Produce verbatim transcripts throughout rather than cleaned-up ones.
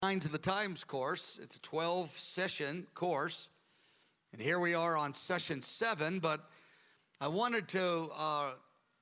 Signs of the Times course. It's a twelve session course, and here we are on session seven, but I wanted to uh,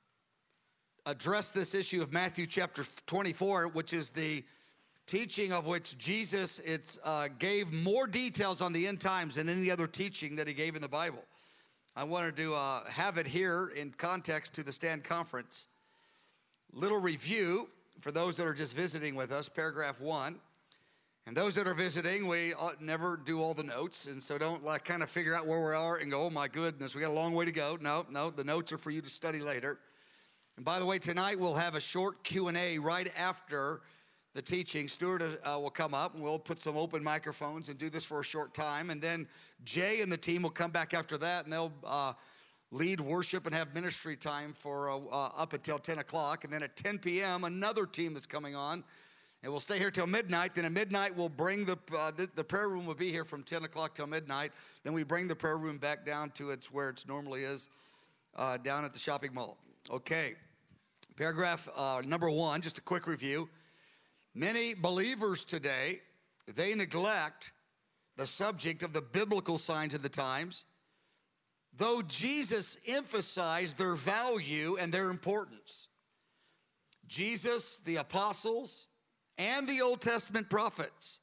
address this issue of Matthew chapter twenty-four, which is the teaching of which Jesus it's, uh, gave more details on the end times than any other teaching that he gave in the Bible. I wanted to uh, have it here in context to the Stand Conference. Little review for those that are just visiting with us, paragraph one. And those that are visiting, we never do all the notes, and so don't like kind of figure out where we are and go, oh my goodness, we got a long way to go. No, no, the notes are for you to study later. And by the way, tonight we'll have a short Q and A right after the teaching. Stuart uh, will come up, and we'll put some open microphones and do this for a short time. And then Jay and the team will come back after that, and they'll uh, lead worship and have ministry time for uh, uh, up until ten o'clock. And then at ten p.m., another team is coming on. And we'll stay here till midnight. Then at midnight, we'll bring the, uh, the, the prayer room will be here from ten o'clock till midnight. Then we bring the prayer room back down to its where it normally is, uh, down at the shopping mall. Okay, paragraph uh, number one, just a quick review. Many believers today, they neglect the subject of the biblical signs of the times, though Jesus emphasized their value and their importance. Jesus, the apostles, and the Old Testament prophets,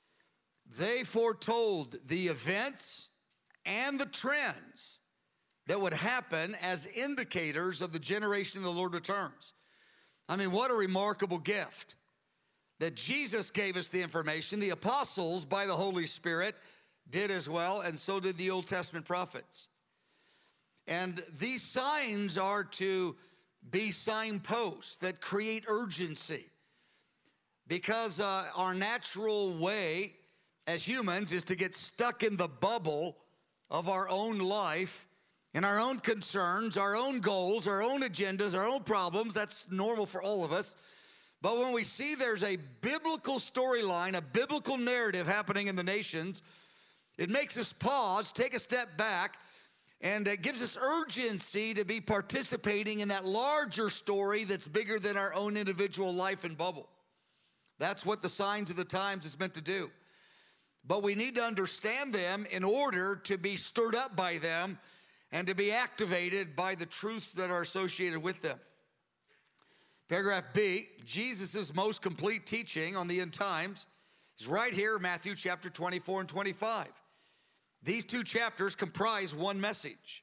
they foretold the events and the trends that would happen as indicators of the generation the Lord returns. I mean, what a remarkable gift that Jesus gave us the information. The apostles, by the Holy Spirit, did as well, and so did the Old Testament prophets. And these signs are to be signposts that create urgency. Because uh, our natural way as humans is to get stuck in the bubble of our own life and our own concerns, our own goals, our own agendas, our own problems. That's normal for all of us. But when we see there's a biblical storyline, a biblical narrative happening in the nations, it makes us pause, take a step back, and it gives us urgency to be participating in that larger story that's bigger than our own individual life and bubble. That's what the signs of the times is meant to do. But we need to understand them in order to be stirred up by them and to be activated by the truths that are associated with them. Paragraph B, Jesus' most complete teaching on the end times is right here, Matthew chapter twenty-four and twenty-five. These two chapters comprise one message.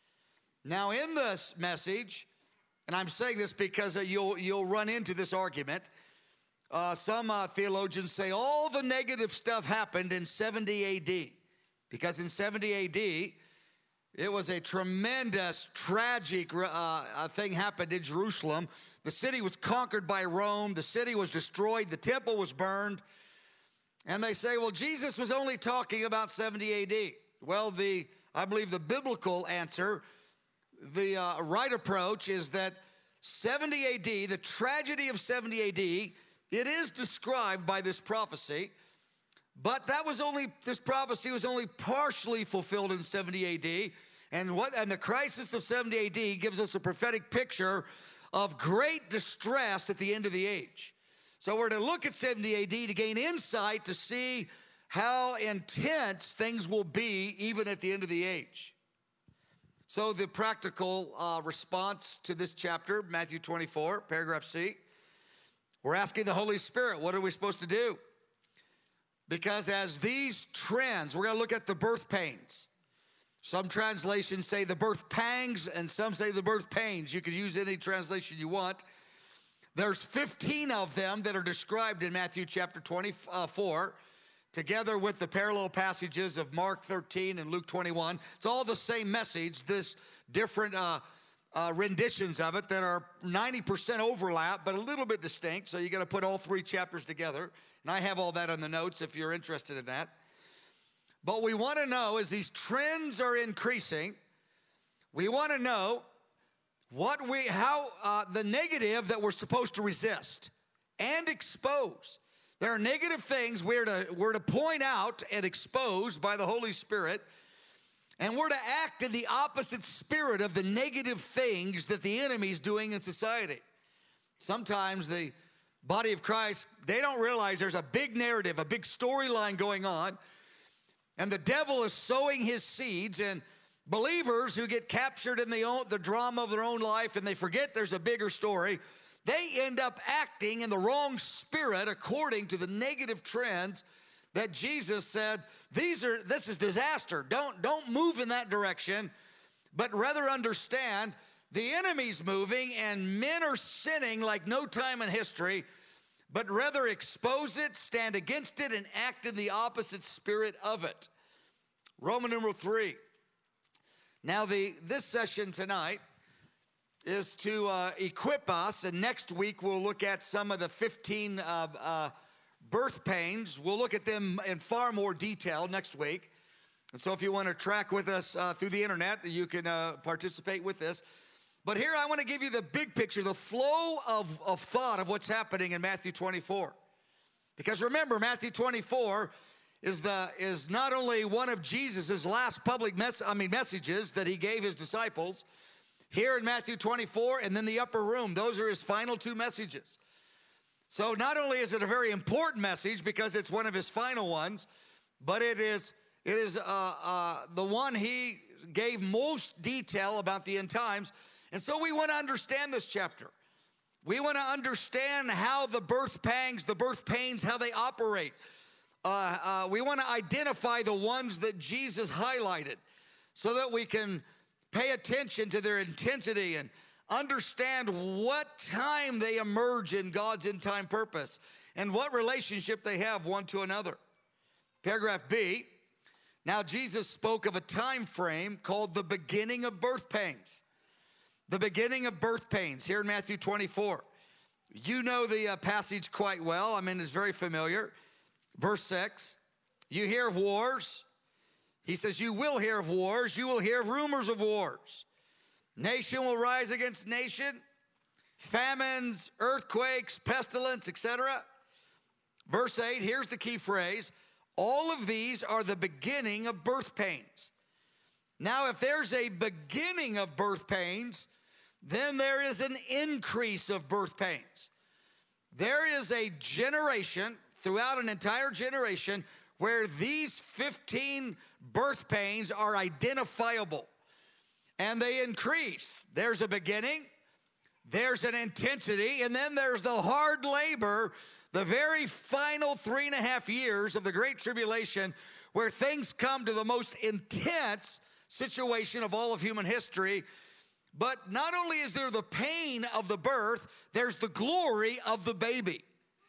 Now in this message, and I'm saying this because you'll, you'll run into this argument, Uh, some uh, theologians say all the negative stuff happened in seventy A D because in seventy A D it was a tremendous, tragic uh, thing happened in Jerusalem. The city was conquered by Rome. The city was destroyed. The temple was burned. And they say, well, Jesus was only talking about seventy A D. Well, the I believe the biblical answer, the uh, right approach is that seventy A D, the tragedy of seventy A D, it is described by this prophecy, but that was only, this prophecy was only partially fulfilled in seventy A D, and what, and the crisis of seventy A D gives us a prophetic picture of great distress at the end of the age. So we're to look at seventy A D to gain insight to see how intense things will be even at the end of the age. So the practical uh, response to this chapter, Matthew twenty-four, paragraph C, we're asking the Holy Spirit, what are we supposed to do? Because as these trends, we're going to look at the birth pains. Some translations say the birth pangs, and some say the birth pains. You can use any translation you want. There's fifteen of them that are described in Matthew chapter twenty-four, together with the parallel passages of Mark thirteen and Luke twenty-one. It's all the same message, this different uh Uh, renditions of it that are ninety percent overlap, but a little bit distinct. So you got to put all three chapters together. And I have all that on the notes if you're interested in that. But we want to know, as these trends are increasing, we want to know what we, how uh, the negative that we're supposed to resist and expose. There are negative things we're to, we're to point out and expose by the Holy Spirit. And we're to act in the opposite spirit of the negative things that the enemy is doing in society. Sometimes the body of Christ, they don't realize there's a big narrative, a big storyline going on, and the devil is sowing his seeds, and believers who get captured in the, own, the drama of their own life and they forget there's a bigger story, they end up acting in the wrong spirit according to the negative trends that Jesus said, these are, this is disaster. Don't, don't move in that direction, but rather understand the enemy's moving and men are sinning like no time in history, but rather expose it, stand against it, and act in the opposite spirit of it. Roman numeral three. Now, the this session tonight is to uh, equip us, and next week we'll look at some of the fifteen uh, uh, birth pains. We'll look at them in far more detail next week. And so if you want to track with us uh, through the internet, you can uh, participate with this. But here I want to give you the big picture, the flow of, of thought of what's happening in Matthew twenty-four. Because remember, Matthew twenty-four is the is not only one of Jesus' last public mess, I mean messages that he gave his disciples. Here in Matthew twenty-four and then the upper room, those are his final two messages. So not only is it a very important message because it's one of his final ones, but it is it is uh, uh, the one he gave most detail about the end times. And so we want to understand this chapter. We want to understand how the birth pangs, the birth pains, how they operate. Uh, uh, we want to identify the ones that Jesus highlighted so that we can pay attention to their intensity and understand what time they emerge in God's end time purpose and what relationship they have one to another. Paragraph B, now Jesus spoke of a time frame called the beginning of birth pains. The beginning of birth pains here in Matthew twenty-four. You know the uh, passage quite well. I mean, it's very familiar. Verse six, you hear of wars. He says, you will hear of wars. You will hear of rumors of wars. Nation will rise against nation. Famines, earthquakes, pestilence, et cetera. Verse eight, here's the key phrase. All of these are the beginning of birth pains. Now, if there's a beginning of birth pains, then there is an increase of birth pains. There is a generation, throughout an entire generation, where these fifteen birth pains are identifiable. And they increase. There's a beginning, there's an intensity, and then there's the hard labor, the very final three and a half years of the Great Tribulation, where things come to the most intense situation of all of human history. But not only is there the pain of the birth, there's the glory of the baby.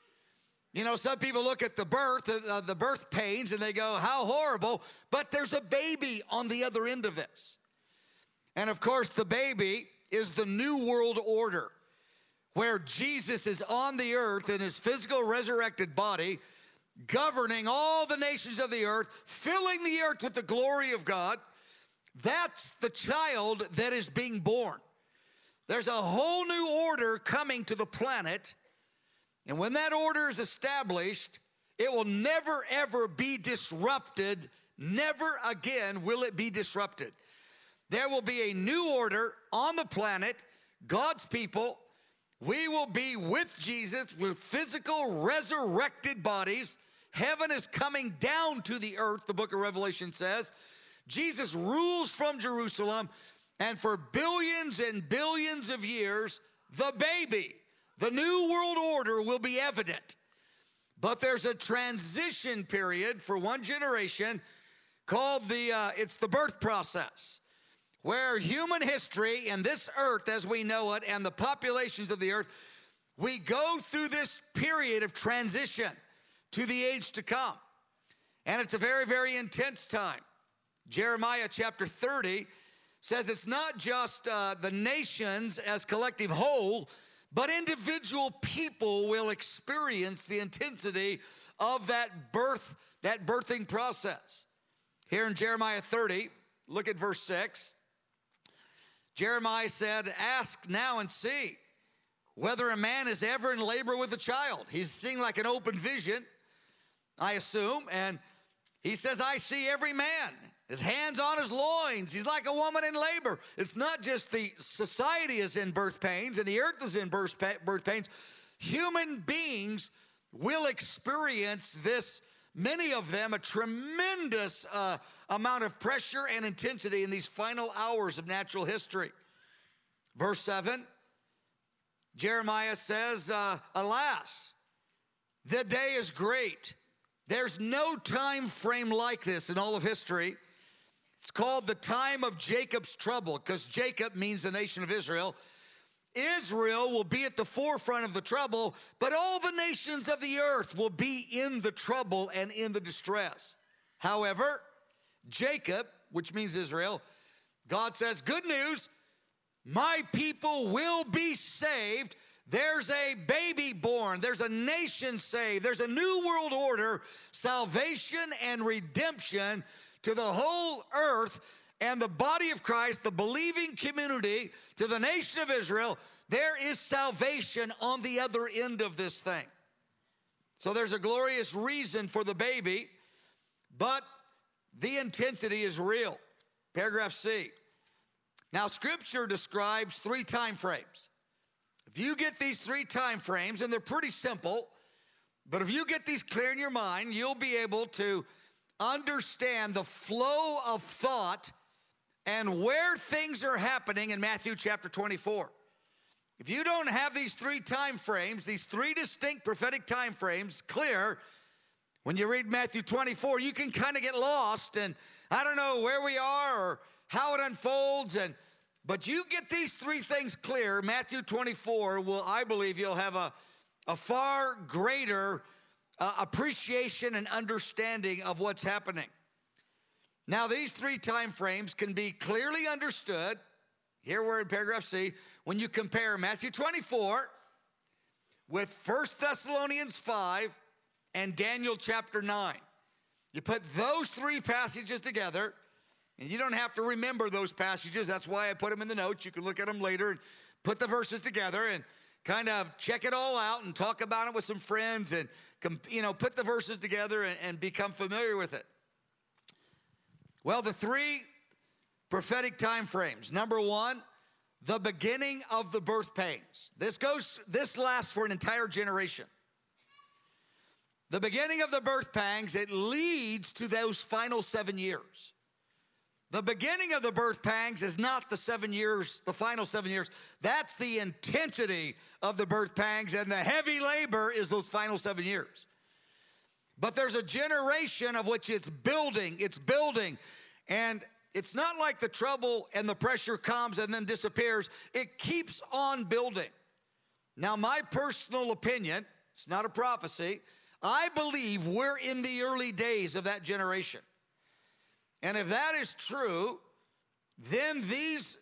You know, some people look at the birth, uh, the birth pains, and they go, how horrible, but there's a baby on the other end of this. And of course, the baby is the new world order, where Jesus is on the earth in his physical resurrected body, governing all the nations of the earth, filling the earth with the glory of God. That's the child that is being born. There's a whole new order coming to the planet, and when that order is established, it will never, ever be disrupted. Never again will it be disrupted. There will be a new order on the planet, God's people. We will be with Jesus with physical resurrected bodies. Heaven is coming down to the earth, the book of Revelation says. Jesus rules from Jerusalem, and for billions and billions of years, the baby, the new world order will be evident. But there's a transition period for one generation called the, uh, it's the birth process, where human history and this earth as we know it and the populations of the earth, we go through this period of transition to the age to come. And it's a very, very intense time. Jeremiah chapter thirty says it's not just uh, the nations as collective whole, but individual people will experience the intensity of that birth, that birthing process. Here in Jeremiah thirty, look at verse six. Jeremiah said, ask now and see whether a man is ever in labor with a child. He's seeing like an open vision, I assume, and he says, I see every man. His hands on his loins. He's like a woman in labor. It's not just the society is in birth pains and the earth is in birth pains. human beings will experience this, many of them, a tremendous uh, amount of pressure and intensity in these final hours of natural history. Verse seven, Jeremiah says, uh, alas, the day is great. There's no time frame like this in all of history. It's called the time of Jacob's trouble, because Jacob means the nation of Israel. Israel will be at the forefront of the trouble, but all the nations of the earth will be in the trouble and in the distress. However, Jacob, which means Israel, God says, good news, my people will be saved. There's a baby born. There's a nation saved. There's a new world order, salvation and redemption to the whole earth and the body of Christ, the believing community, to the nation of Israel. There is salvation on the other end of this thing. So there's a glorious reason for the baby, but the intensity is real. Paragraph C. Now, Scripture describes three time frames. If you get these three time frames, and they're pretty simple, but if you get these clear in your mind, you'll be able to understand the flow of thought and where things are happening in Matthew chapter twenty-four. If you don't have these three time frames, these three distinct prophetic time frames clear, when you read Matthew twenty-four, you can kind of get lost, and I don't know where we are or how it unfolds, and but you get these three things clear, Matthew twenty-four will, I believe, you'll have a, a far greater uh, appreciation and understanding of what's happening. Now, these three time frames can be clearly understood. Here we're in paragraph C. When you compare Matthew twenty-four with First Thessalonians five and Daniel chapter nine. You put those three passages together, and you don't have to remember those passages. That's why I put them in the notes. You can look at them later and put the verses together and kind of check it all out and talk about it with some friends and, you know, put the verses together and, and become familiar with it. Well, the three prophetic time frames. Number one, the beginning of the birth pains. This goes, this lasts for an entire generation. The beginning of the birth pangs, it leads to those final seven years. The beginning of the birth pangs is not the seven years, the final seven years. That's the intensity of the birth pangs, and the heavy labor is those final seven years. But there's a generation of which it's building, it's building, and it's not like the trouble and the pressure comes and then disappears. It keeps on building. Now, my personal opinion, it's not a prophecy, I believe we're in the early days of that generation. And if that is true, then these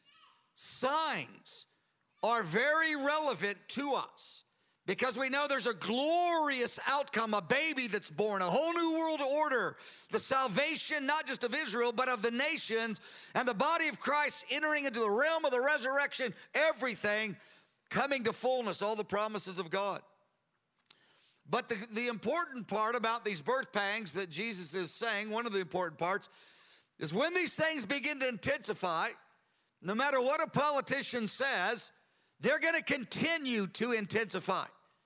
signs are very relevant to us, because we know there's a glorious outcome, a baby that's born, a whole new world order, the salvation not just of Israel, but of the nations, and the body of Christ entering into the realm of the resurrection, everything coming to fullness, all the promises of God. But the, the important part about these birth pangs that Jesus is saying, one of the important parts, is when these things begin to intensify, no matter what a politician says, they're going to continue to intensify.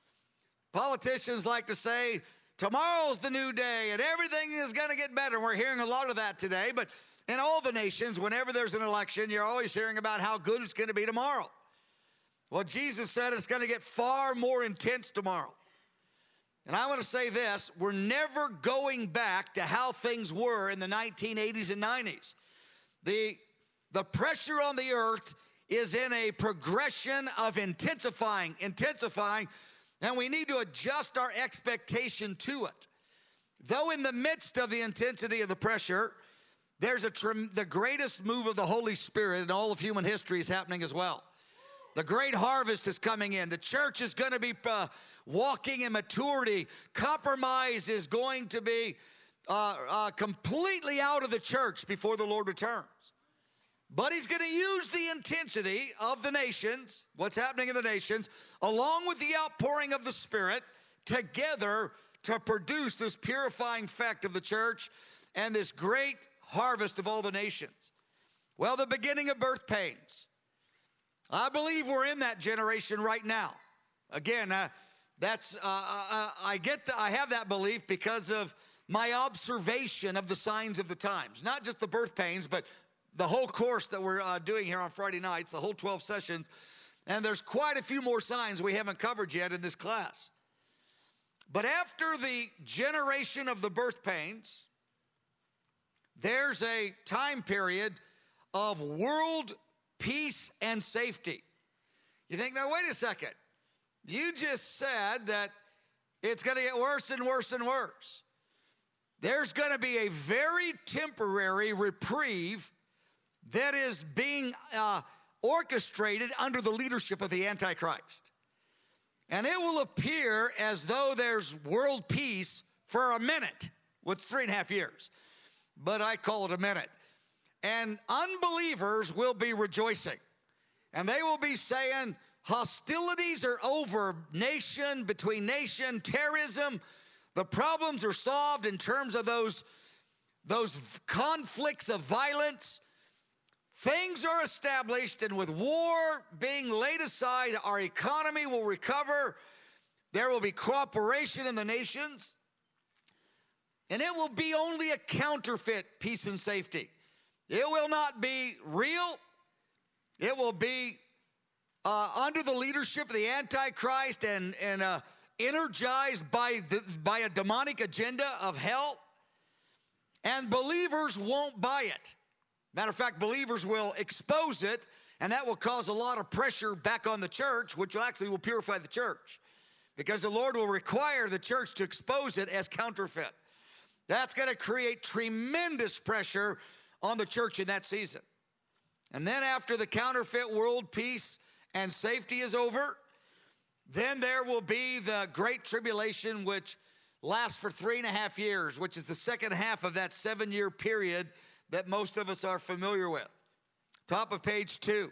Politicians like to say, tomorrow's the new day and everything is going to get better. We're hearing a lot of that today, but in all the nations, whenever there's an election, you're always hearing about how good it's going to be tomorrow. Well, Jesus said it's going to get far more intense tomorrow. And I want to say this, we're never going back to how things were in the nineteen eighties and nineties. The, the pressure on the earth is in a progression of intensifying, intensifying, and we need to adjust our expectation to it. Though in the midst of the intensity of the pressure, there's a the greatest move of the Holy Spirit in all of human history is happening as well. The great harvest is coming in. The church is going to be uh, walking in maturity. Compromise is going to be uh, uh, completely out of the church before the Lord returns. But he's going to use the intensity of the nations, what's happening in the nations, along with the outpouring of the Spirit, together to produce this purifying effect of the church and this great harvest of all the nations. Well, the beginning of birth pains. I believe we're in that generation right now. Again, uh, That's, uh, uh, I get the, I have that belief because of my observation of the signs of the times. Not just the birth pains, but the whole course that we're uh, doing here on Friday nights, the whole twelve sessions. And there's quite a few more signs we haven't covered yet in this class. But after the generation of the birth pains, there's a time period of world peace and safety. You think, now wait a second. You just said that it's going to get worse and worse and worse. There's going to be a very temporary reprieve that is being uh, orchestrated under the leadership of the Antichrist. And it will appear as though there's world peace for a minute. Well, it's three and a half years, but I call it a minute. And unbelievers will be rejoicing. And they will be saying, hostilities are over, nation between nation, terrorism. The problems are solved in terms of those, those conflicts of violence. Things are established, and with war being laid aside, our economy will recover. There will be cooperation in the nations. And it will be only a counterfeit peace and safety. It will not be real. It will be uh, under the leadership of the Antichrist and, and uh, energized by, the, by a demonic agenda of hell. And believers won't buy it. Matter of fact, believers will expose it, and that will cause a lot of pressure back on the church, which will actually will purify the church, because the Lord will require the church to expose it as counterfeit. That's going to create tremendous pressure on the church in that season. And then after the counterfeit world peace and safety is over, then there will be the Great Tribulation, which lasts for three and a half years, which is the second half of that seven-year period that most of us are familiar with. Top of page two.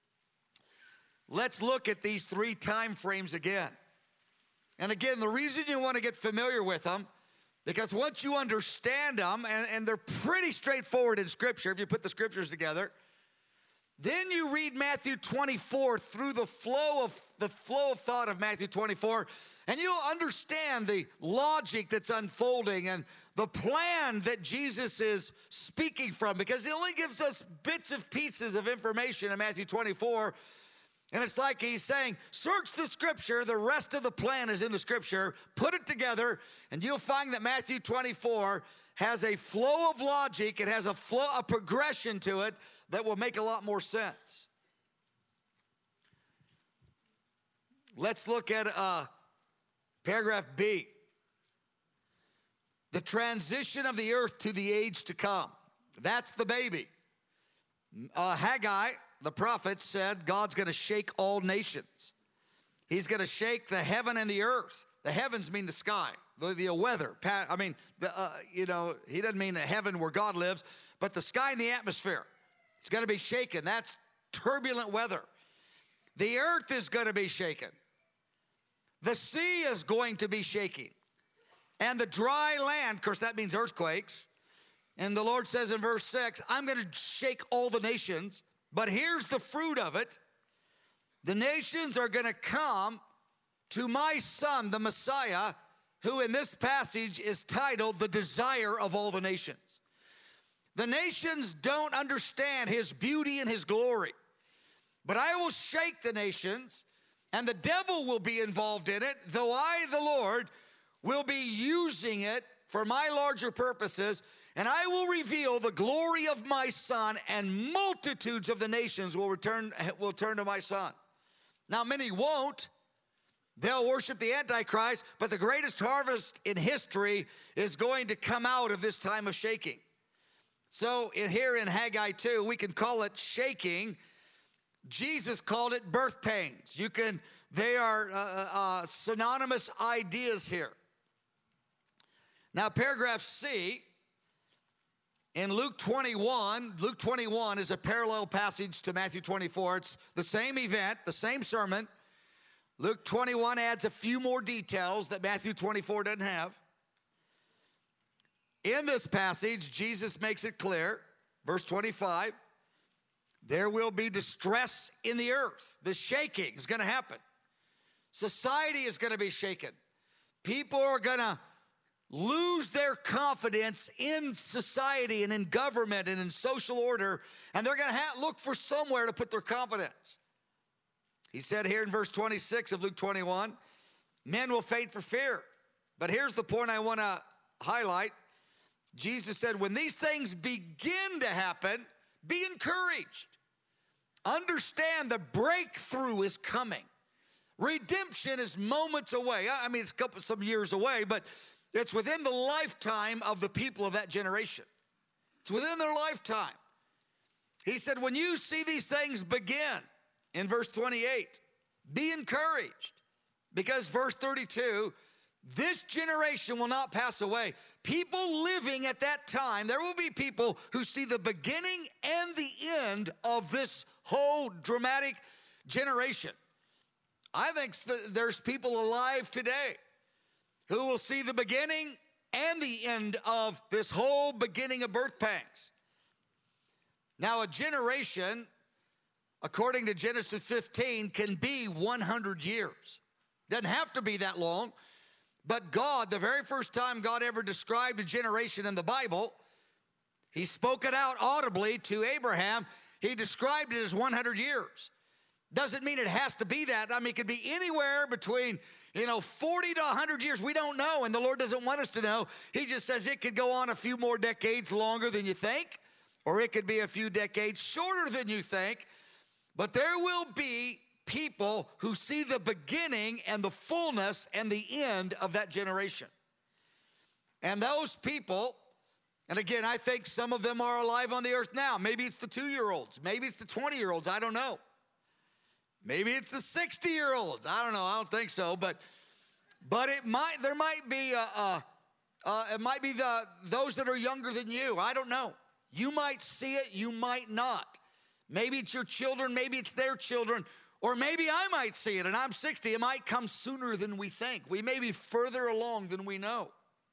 Let's look at these three time frames again. And again, the reason you want to get familiar with them, because once you understand them, and, and they're pretty straightforward in Scripture, if you put the Scriptures together, then you read Matthew twenty-four through the flow of the flow of thought of Matthew twenty-four, and you'll understand the logic that's unfolding and the plan that Jesus is speaking from, because he only gives us bits of pieces of information in Matthew twenty-four. And it's like he's saying, search the Scripture, the rest of the plan is in the Scripture, put it together, and you'll find that Matthew twenty-four has a flow of logic, it has a flow, a progression to it that will make a lot more sense. Let's look at uh, paragraph B. The transition of the earth to the age to come. That's the baby. Uh, Haggai, the prophet, said God's going to shake all nations. He's going to shake the heaven and the earth. The heavens mean the sky, the, the weather. I mean, the, uh, you know, he doesn't mean the heaven where God lives, but the sky and the atmosphere. It's going to be shaken. That's turbulent weather. The earth is going to be shaken. The sea is going to be shaking. And the dry land, of course, that means earthquakes. And the Lord says in verse six, I'm going to shake all the nations. But here's the fruit of it. The nations are going to come to my son, the Messiah, who in this passage is titled the desire of all the nations. The nations don't understand his beauty and his glory. But I will shake the nations, and the devil will be involved in it, though I, the Lord, will be using it for my larger purposes, and I will reveal the glory of my son, and multitudes of the nations will return, will turn to my son. Now, many won't. They'll worship the Antichrist, but the greatest harvest in history is going to come out of this time of shaking. So in here in Haggai two, we can call it shaking. Jesus called it birth pains. You can, they are uh, uh, synonymous ideas here. Now, paragraph C, in Luke twenty-one, Luke twenty-one is a parallel passage to Matthew twenty-four. It's the same event, the same sermon. Luke twenty-one adds a few more details that Matthew twenty-four doesn't have. In this passage, Jesus makes it clear, verse twenty-five, there will be distress in the earth. The shaking is going to happen. Society is going to be shaken. People are going to lose their confidence in society and in government and in social order, and they're going to have, look for somewhere to put their confidence. He said here in verse twenty-six of Luke twenty-one, men will faint for fear. But here's the point I want to highlight. Jesus said, when these things begin to happen, be encouraged. Understand the breakthrough is coming. Redemption is moments away. I mean, it's a couple, some years away, but it's within the lifetime of the people of that generation. It's within their lifetime. He said, when you see these things begin, in verse twenty-eight, be encouraged. Because verse thirty-two, this generation will not pass away. People living at that time, there will be people who see the beginning and the end of this whole dramatic generation. I think there's people alive today who will see the beginning and the end of this whole beginning of birth pangs. Now, a generation, according to Genesis fifteen, can be one hundred years. Doesn't have to be that long, but God, the very first time God ever described a generation in the Bible, he spoke it out audibly to Abraham. He described it as one hundred years. Doesn't mean it has to be that. I mean, it could be anywhere between, you know, forty to one hundred years. We don't know, and the Lord doesn't want us to know. He just says it could go on a few more decades longer than you think, or it could be a few decades shorter than you think. But there will be people who see the beginning and the fullness and the end of that generation. And those people, and again, I think some of them are alive on the earth now. Maybe it's the two-year-olds. Maybe it's the twenty-year-olds. I don't know. Maybe it's the sixty-year-olds. I don't know. I don't think so. But but it might. There might be a, a, a, it might be the those that are younger than you. I don't know. You might see it. You might not. Maybe it's your children. Maybe it's their children. Or maybe I might see it, and I'm sixty. It might come sooner than we think. We may be further along than we know.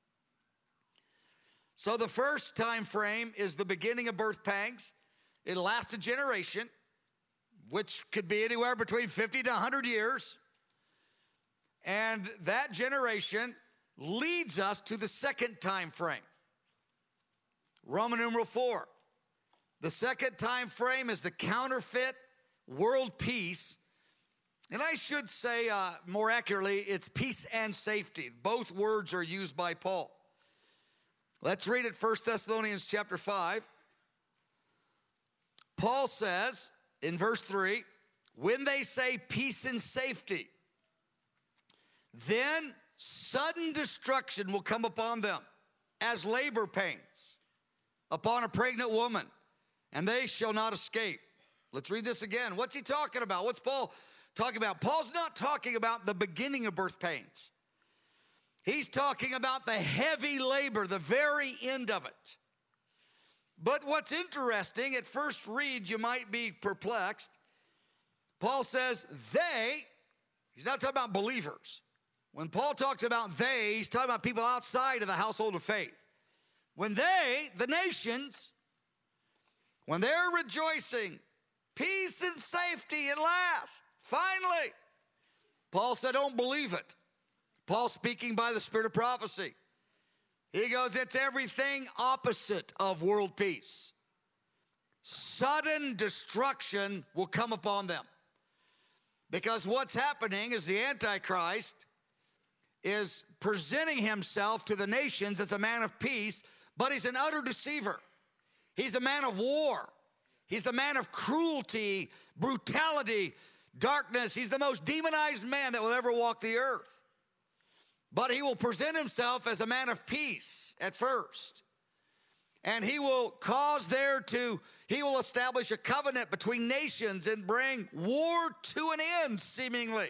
So the first time frame is the beginning of birth pangs. It'll last a generation, which could be anywhere between fifty to one hundred years. And that generation leads us to the second time frame. Roman numeral four. The second time frame is the counterfeit world peace. And I should say uh, more accurately, it's peace and safety. Both words are used by Paul. Let's read it, First Thessalonians chapter five. Paul says in verse three, when they say peace and safety, then sudden destruction will come upon them as labor pains upon a pregnant woman, and they shall not escape. Let's read this again. What's he talking about? What's Paul talking about? Paul's not talking about the beginning of birth pains. He's talking about the heavy labor, the very end of it. But what's interesting, at first read, you might be perplexed. Paul says they, he's not talking about believers. When Paul talks about they, he's talking about people outside of the household of faith. When they, the nations, when they're rejoicing, peace and safety at last, finally, Paul said, don't believe it. Paul speaking by the spirit of prophecy. He goes, it's everything opposite of world peace. Sudden destruction will come upon them. Because what's happening is the Antichrist is presenting himself to the nations as a man of peace, but he's an utter deceiver. He's a man of war. He's a man of cruelty, brutality, darkness. He's the most demonized man that will ever walk the earth. But he will present himself as a man of peace at first. And he will cause there to, he will establish a covenant between nations and bring war to an end, seemingly.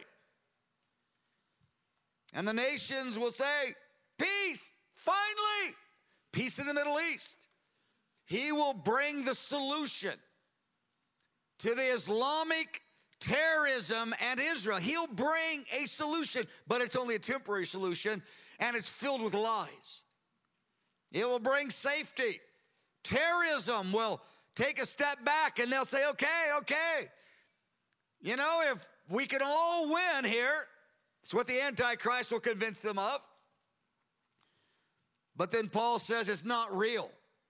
And the nations will say, peace, finally, peace in the Middle East. He will bring the solution to the Islamic terrorism and Israel. He'll bring a solution, but it's only a temporary solution, and it's filled with lies. It will bring safety. Terrorism will take a step back, and they'll say, okay, okay. You know, if we can all win here, It's what the Antichrist will convince them of. But then Paul says it's not real.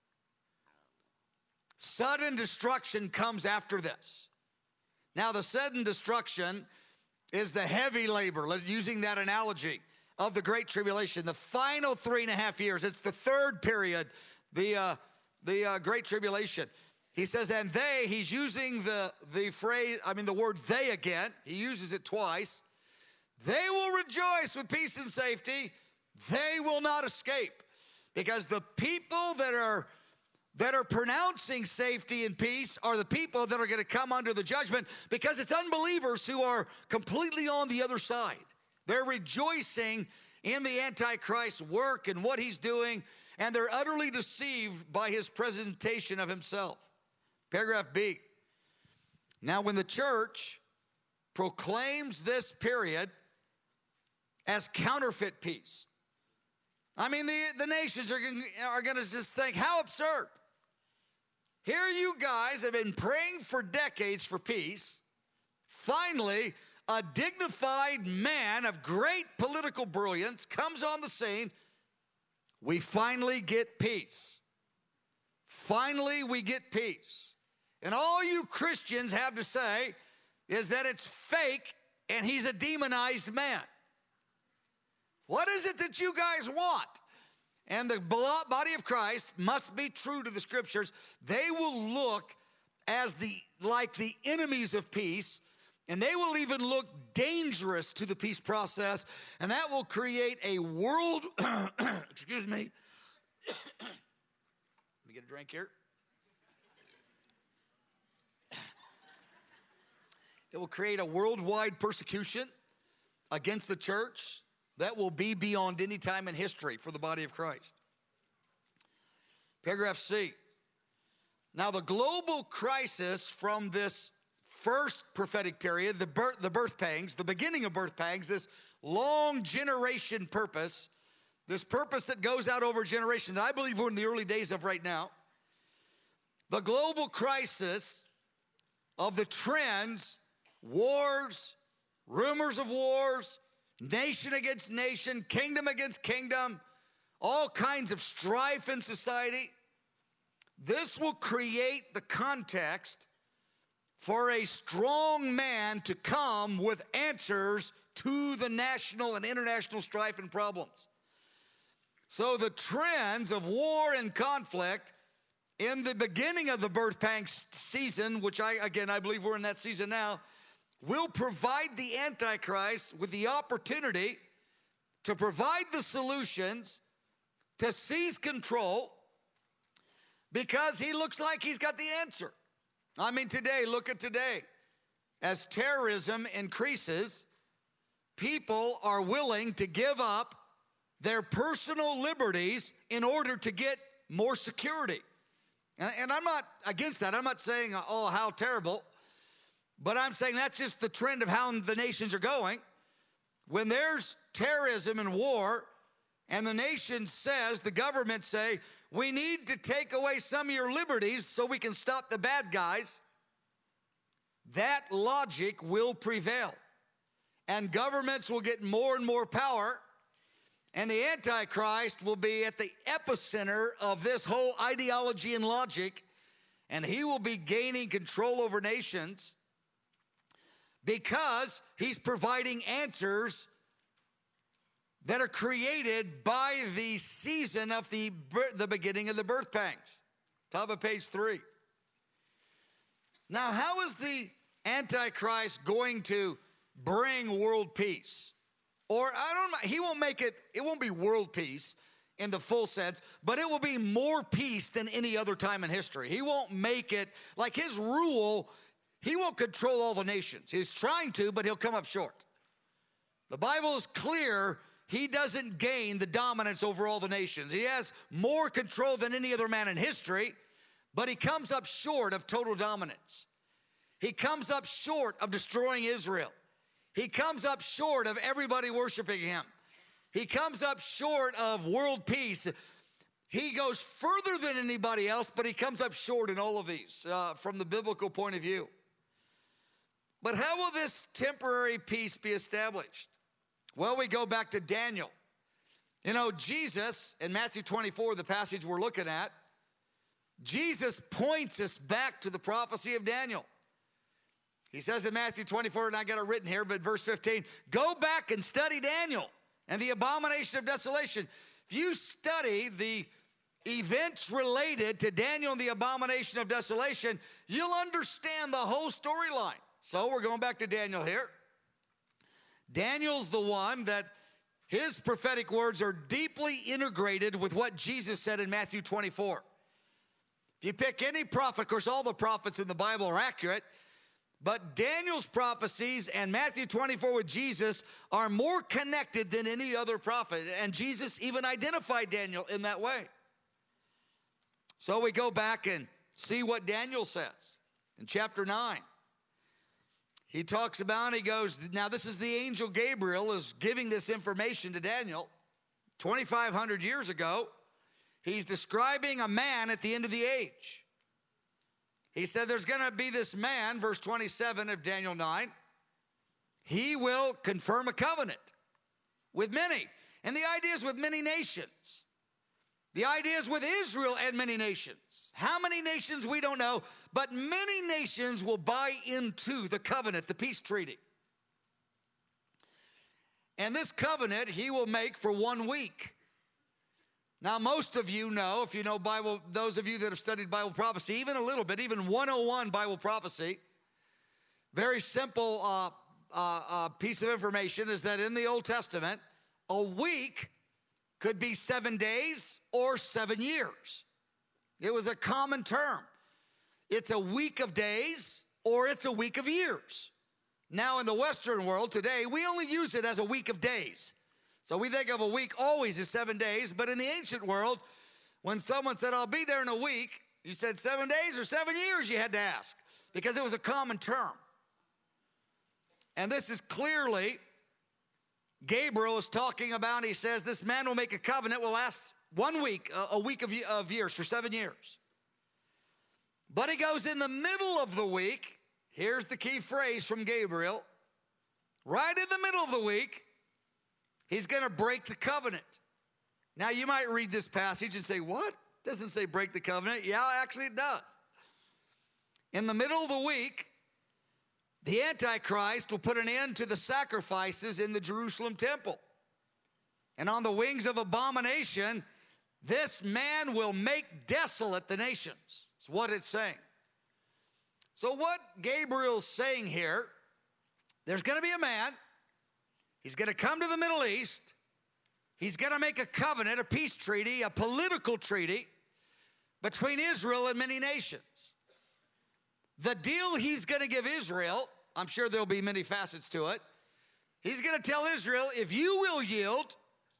Sudden destruction comes after this. Now, the sudden destruction is the heavy labor, using that analogy of the Great Tribulation, the final three and a half years. It's the third period, the, uh, the uh, Great Tribulation. He says, and they, he's using the, the phrase, I mean the word they again. He uses it twice. They will rejoice with peace and safety. They will not escape. Because the people that are that are pronouncing safety and peace are the people that are going to come under the judgment, because it's unbelievers who are completely on the other side. They're rejoicing in the Antichrist's work and what he's doing, and they're utterly deceived by his presentation of himself. Paragraph B. Now, when the church proclaims this period as counterfeit peace, I mean, the, the nations are, are going to just think, how absurd. Here you guys have been praying for decades for peace. Finally, a dignified man of great political brilliance comes on the scene. We finally get peace. Finally, we get peace. And all you Christians have to say is that it's fake and he's a demonized man. What is it that you guys want? And the body of Christ must be true to the scriptures. They will look as the like the enemies of peace, and they will even look dangerous to the peace process, and that will create a world, excuse me. Let me get a drink here. It will create a worldwide persecution against the church that will be beyond any time in history for the body of Christ. Paragraph C. Now, the global crisis from this first prophetic period, the birth, the birth pangs, the beginning of birth pangs, this long generation purpose, this purpose that goes out over generations, that I believe we're in the early days of right now. The global crisis of the trends, wars, rumors of wars, nation against nation, kingdom against kingdom, all kinds of strife in society. This will create the context for a strong man to come with answers to the national and international strife and problems. So the trends of war and conflict in the beginning of the birth pangs season, which I, again, I believe we're in that season now, will provide the Antichrist with the opportunity to provide the solutions to seize control, because he looks like he's got the answer. I mean, today, look at today. As terrorism increases, people are willing to give up their personal liberties in order to get more security. And, and I'm not against that. I'm not saying, oh, how terrible. But I'm saying that's just the trend of how the nations are going. When there's terrorism and war, and the nation says, the government say, we need to take away some of your liberties so we can stop the bad guys, that logic will prevail. And governments will get more and more power, and the Antichrist will be at the epicenter of this whole ideology and logic, and he will be gaining control over nations, because he's providing answers that are created by the season of the, the beginning of the birth pangs. Top of page three. Now, how is the Antichrist going to bring world peace? Or, I don't know, he won't make it, it won't be world peace in the full sense, but it will be more peace than any other time in history. He won't make it, like his rule, he won't control all the nations. He's trying to, but he'll come up short. The Bible is clear. He doesn't gain the dominance over all the nations. He has more control than any other man in history, but he comes up short of total dominance. He comes up short of destroying Israel. He comes up short of everybody worshiping him. He comes up short of world peace. He goes further than anybody else, but he comes up short in all of these uh, from the biblical point of view. But how will this temporary peace be established? Well, we go back to Daniel. You know, Jesus, in Matthew twenty-four, the passage we're looking at, Jesus points us back to the prophecy of Daniel. He says in Matthew twenty-four, and I got it written here, but verse fifteen, go back and study Daniel and the abomination of desolation. If you study the events related to Daniel and the abomination of desolation, you'll understand the whole storyline. So we're going back to Daniel here. Daniel's the one that his prophetic words are deeply integrated with what Jesus said in Matthew twenty-four. If you pick any prophet, of course, all the prophets in the Bible are accurate, but Daniel's prophecies and Matthew twenty-four with Jesus are more connected than any other prophet, and Jesus even identified Daniel in that way. So we go back and see what Daniel says in chapter nine. He talks about, he goes, now this is the angel Gabriel is giving this information to Daniel twenty-five hundred years ago. He's describing a man at the end of the age. He said there's going to be this man, verse twenty-seven of Daniel nine. He will confirm a covenant with many. And the idea is with many nations. The idea is with Israel and many nations. How many nations, we don't know, but many nations will buy into the covenant, the peace treaty. And this covenant he will make for one week. Now, most of you know, if you know Bible, those of you that have studied Bible prophecy, even a little bit, even one oh one Bible prophecy, very simple uh, uh, uh, piece of information is that in the Old Testament, a week could be seven days or seven years. It was a common term. It's a week of days or it's a week of years. Now in the Western world today, we only use it as a week of days. So we think of a week always as seven days, but in the ancient world, when someone said, I'll be there in a week, you said seven days or seven years, you had to ask, because it was a common term. And this is clearly Gabriel is talking about. He says this man will make a covenant, will last one week, a week of, of years, for seven years. But he goes in the middle of the week. Here's the key phrase from Gabriel. Right in the middle of the week, he's going to break the covenant. Now you might read this passage and say, what? It doesn't say break the covenant. Yeah, actually it does. In the middle of the week, the Antichrist will put an end to the sacrifices in the Jerusalem temple. And on the wings of abomination, this man will make desolate the nations. That's what it's saying. So what Gabriel's saying here, there's going to be a man. He's going to come to the Middle East. He's going to make a covenant, a peace treaty, a political treaty between Israel and many nations. The deal he's going to give Israel, I'm sure there'll be many facets to it. He's going to tell Israel, if you will yield,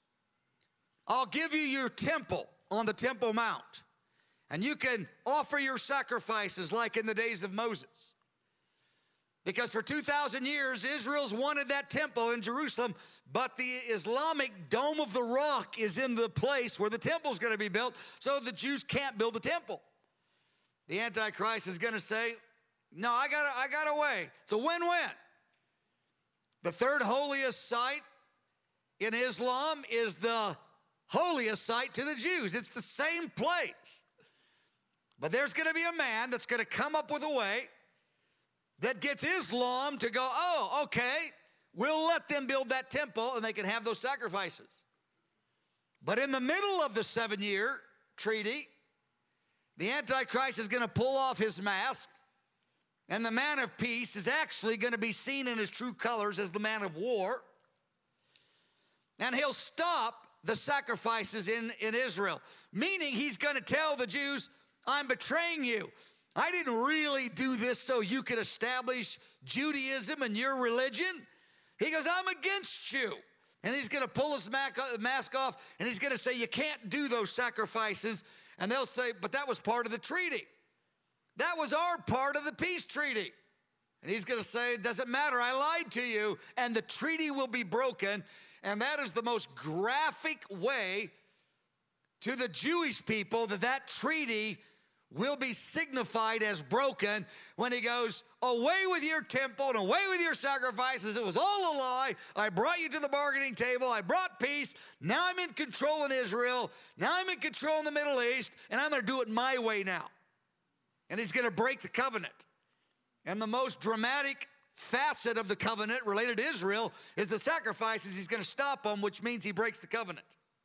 I'll give you your temple on the Temple Mount. And you can offer your sacrifices like in the days of Moses. Because for two thousand years, Israel's wanted that temple in Jerusalem, but the Islamic Dome of the Rock is in the place where the temple's going to be built, so the Jews can't build the temple. The Antichrist is going to say, no, I got a, I got a way. It's a win-win. The third holiest site in Islam is the holiest site to the Jews. It's the same place. But there's going to be a man that's going to come up with a way that gets Islam to go, oh, okay, we'll let them build that temple and they can have those sacrifices. But in the middle of the seven-year treaty, the Antichrist is going to pull off his mask, and the man of peace is actually going to be seen in his true colors as the man of war. And he'll stop the sacrifices in, in Israel, meaning he's going to tell the Jews, I'm betraying you. I didn't really do this so you could establish Judaism and your religion. He goes, I'm against you. And he's going to pull his mask off, and he's going to say, you can't do those sacrifices. And they'll say, but that was part of the treaty. That was our part of the peace treaty. And he's going to say, it doesn't matter, I lied to you, and the treaty will be broken. And that is the most graphic way to the Jewish people that that treaty will be signified as broken when he goes, away with your temple and away with your sacrifices. It was all a lie. I brought you to the bargaining table. I brought peace. Now I'm in control in Israel. Now I'm in control in the Middle East, and I'm going to do it my way now. And he's going to break the covenant. And the most dramatic facet of the covenant related to Israel is the sacrifices. He's going to stop them, which means he breaks the covenant.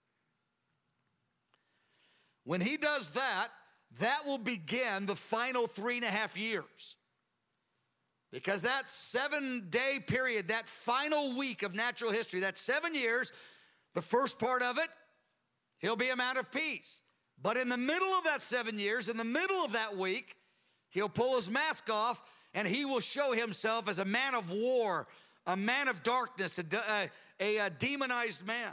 When he does that, that will begin the final three and a half years. Because that seven-day period, that final week of natural history, that seven years, the first part of it, he'll be a man of peace. But in the middle of that seven years, in the middle of that week, he'll pull his mask off and he will show himself as a man of war, a man of darkness, a, a, a demonized man.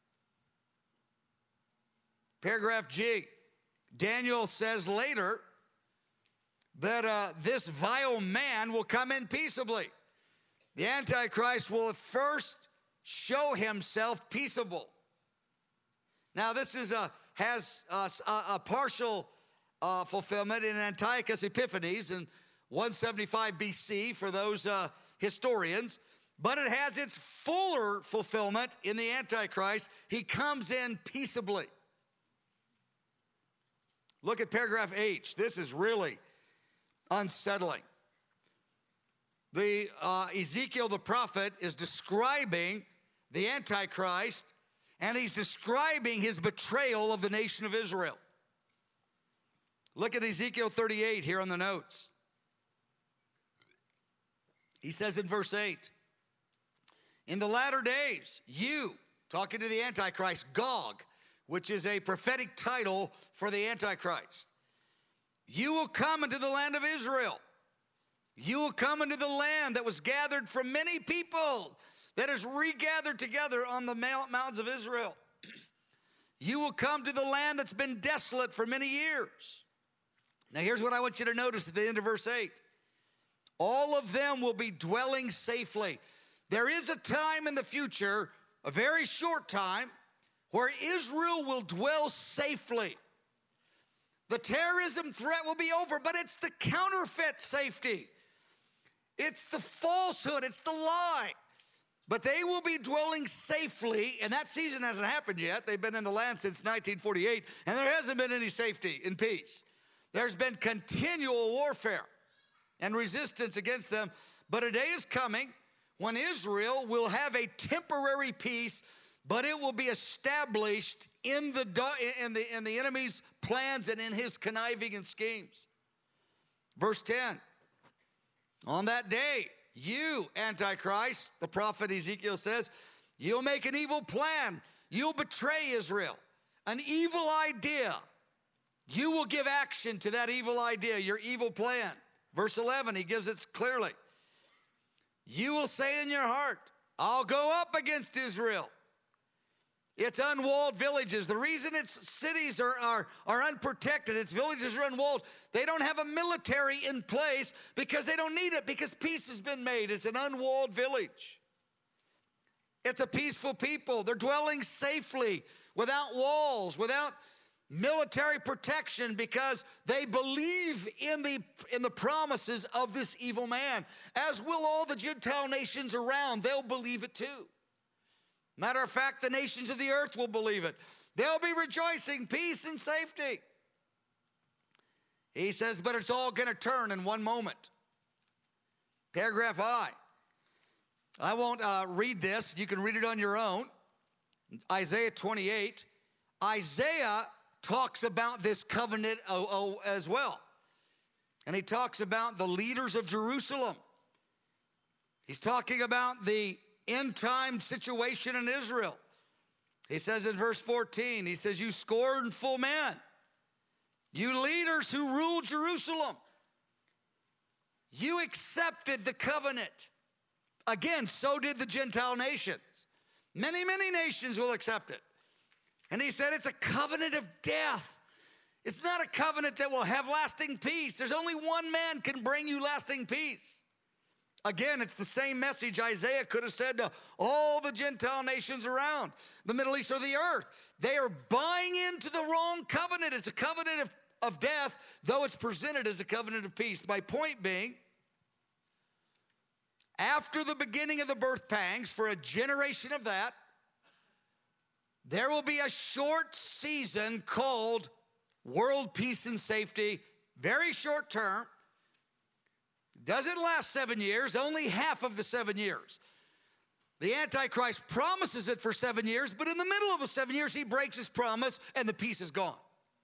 Paragraph G. Daniel says later that uh, this vile man will come in peaceably. The Antichrist will first show himself peaceable. Now, this is a, has a, a partial uh, fulfillment in Antiochus Epiphanes in one seventy-five B C for those uh, historians, but it has its fuller fulfillment in the Antichrist. He comes in peaceably. Look at paragraph H. This is really unsettling. The uh, Ezekiel the prophet is describing the Antichrist, and he's describing his betrayal of the nation of Israel. Look at Ezekiel thirty-eight here on the notes. He says in verse eight, in the latter days, you, talking to the Antichrist, Gog, which is a prophetic title for the Antichrist. You will come into the land of Israel. You will come into the land that was gathered from many people, that is regathered together on the mountains of Israel. You will come to the land that's been desolate for many years. Now here's what I want you to notice at the end of verse eight. All of them will be dwelling safely. There is a time in the future, a very short time, where Israel will dwell safely. The terrorism threat will be over, but it's the counterfeit safety. It's the falsehood, it's the lie. But they will be dwelling safely, and that season hasn't happened yet. They've been in the land since nineteen forty-eight, and there hasn't been any safety and peace. There's been continual warfare and resistance against them, but a day is coming when Israel will have a temporary peace, but it will be established in the, in the, in the enemy's plans and in his conniving and schemes. Verse ten, on that day, you, Antichrist, the prophet Ezekiel says, you'll make an evil plan. You'll betray Israel, an evil idea. You will give action to that evil idea, your evil plan. Verse eleven, he gives it clearly. You will say in your heart, I'll go up against Israel. It's unwalled villages. The reason its cities are, are, are unprotected, its villages are unwalled, they don't have a military in place because they don't need it, because peace has been made. It's an unwalled village. It's a peaceful people. They're dwelling safely, without walls, without military protection, because they believe in the, in the promises of this evil man, as will all the Gentile nations around. They'll believe it too. Matter of fact, the nations of the earth will believe it. They'll be rejoicing, peace and safety. He says, but it's all going to turn in one moment. Paragraph I. I won't uh, read this. You can read it on your own. Isaiah twenty-eight. Isaiah talks about this covenant oh, oh, as well. And he talks about the leaders of Jerusalem. He's talking about the end time situation in Israel. He says in verse fourteen, he says, you scornful men, you leaders who rule Jerusalem, you accepted the covenant. Again, so did the Gentile nations. Many, many nations will accept it. And he said it's a covenant of death. It's not a covenant that will have lasting peace. There's only one man can bring you lasting peace. Again, it's the same message Isaiah could have said to all the Gentile nations around the Middle East or the earth. They are buying into the wrong covenant. It's a covenant of, of death, though it's presented as a covenant of peace. My point being, after the beginning of the birth pangs, for a generation of that, there will be a short season called world peace and safety, very short term. Doesn't last seven years, only half of the seven years. The Antichrist promises it for seven years, but in the middle of the seven years, he breaks his promise and the peace is gone.